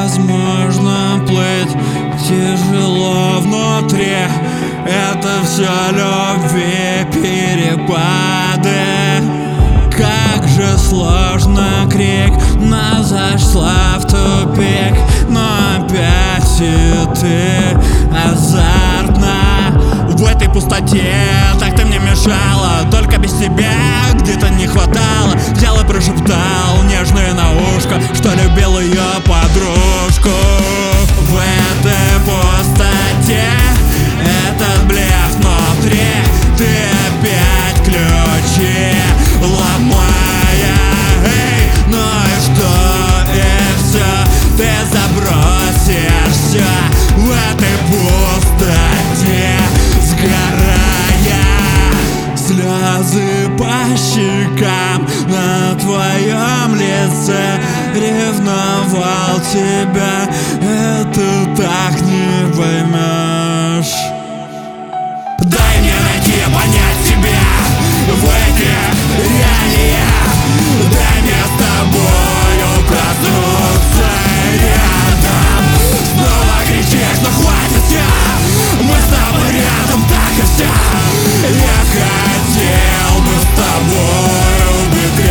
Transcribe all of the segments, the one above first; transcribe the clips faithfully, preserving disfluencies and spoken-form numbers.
невозможно плыть, тяжело внутри. Это все любви перепады. Как же сложно, крик, нас зашла в тупик. Но опять и ты азартна. В этой пустоте так ты мне мешала, только без тебя где-то не хватало. Взял и прошептал нежное на ушко, что любил ее подружку. В этой пустоте этот блеф внутри, ты опять ключи ломая. Эй, ну и что, и все, ты забросишь все в этой пустоте, сгорая. Слезы по щекам на твоем лице, ревновал тебя, это так не поймешь. Дай мне найти, понять тебя в этих реалиях. Дай мне с тобою проснуться рядом. Снова кричишь, но хватит все, мы с тобой рядом, так и все. Я хотел бы с тобой быть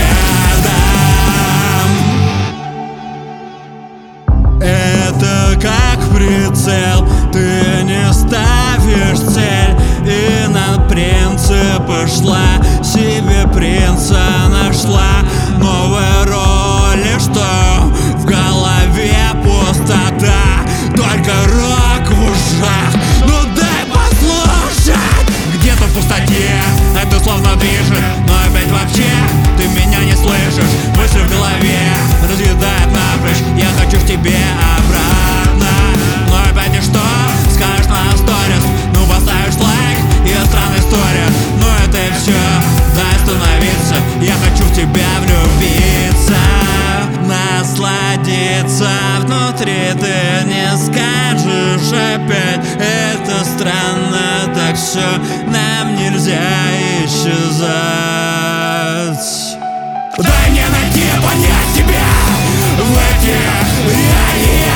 рядом. Это как прицел, ты не ставишь цель и на принципы шла, себе принца нашла. Новые роли, что в голове пустота, только рок в ушах, ну дай послушать. Где-то в пустоте это словно движет, но опять вообще ты меня не слышишь. Мысли в голове разъедают напрочь, я хочу к тебе обратно. Но опять и что? Скажешь на сторис, ну поставишь лайк, и странная история. Но это и все, дай остановиться, я хочу в тебя влюбиться. Насладиться внутри ты не скажешь опять. Это странно, так все, нам нельзя исчезать. Дай мне найти, понять тебя в этих реалиях.